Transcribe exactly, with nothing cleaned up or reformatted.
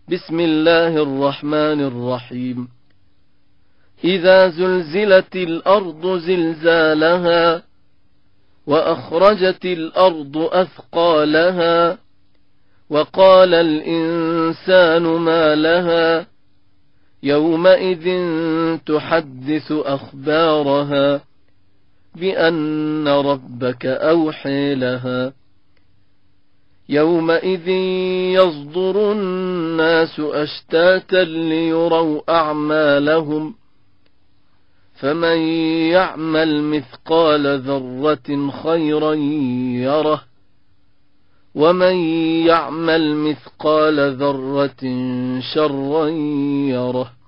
بسم الله الرحمن الرحيم إذا زلزلت الأرض زلزالها وأخرجت الأرض أثقالها وقال الإنسان ما لها يومئذ تحدث أخبارها بأن ربك أوحي لها يومئذ يصدر الناس أشتاتا ليروا أعمالهم فمن يعمل مثقال ذرة خيرا يره ومن يعمل مثقال ذرة شرا يره